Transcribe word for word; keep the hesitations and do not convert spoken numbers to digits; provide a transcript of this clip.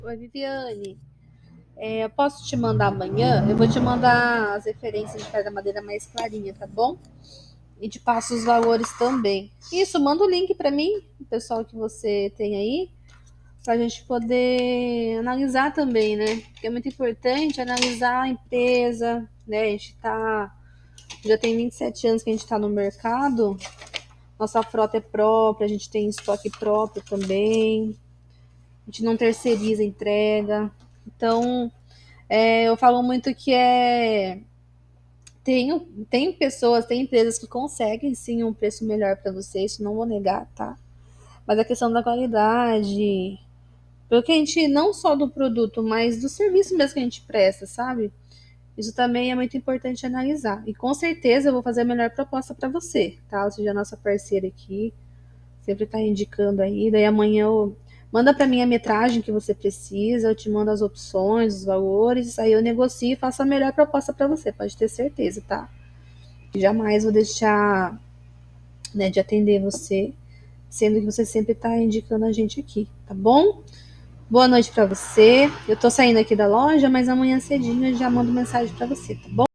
Oi, Viviane. É, eu posso te mandar amanhã? Eu vou te mandar as referências de cada madeira mais clarinha, tá bom? E te passo os valores também. Isso, manda o link para mim, o pessoal que você tem aí, para a gente poder analisar também, né? Porque é muito importante analisar a empresa, né? A gente tá, já tem vinte e sete anos que a gente está no mercado, nossa frota é própria, a gente tem estoque próprio também, a gente não terceiriza a entrega. Então, é, eu falo muito que é. Tem, tem pessoas, tem empresas que conseguem sim um preço melhor para você, isso não vou negar, tá? Mas a questão da qualidade, porque a gente, não só do produto, mas do serviço mesmo que a gente presta, sabe? Isso também é muito importante analisar. E com certeza eu vou fazer a melhor proposta para você, tá? Ou seja, a nossa parceira aqui, sempre tá indicando aí. Daí amanhã eu manda para mim a metragem que você precisa, eu te mando as opções, os valores, aí eu negocio e faço a melhor proposta para você, pode ter certeza, tá? Jamais vou deixar, né, de atender você, sendo que você sempre está indicando a gente aqui, tá bom? Boa noite para você. Eu tô saindo aqui da loja, mas amanhã cedinho eu já mando mensagem para você, tá bom?